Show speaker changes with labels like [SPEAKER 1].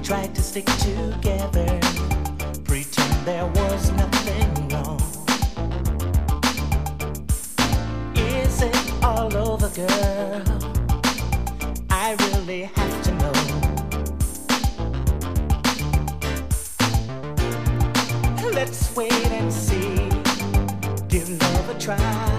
[SPEAKER 1] tried to stick together, pretend there was nothing wrong. Is it all over, girl? I really have to know. Let's wait and see. Give love a try.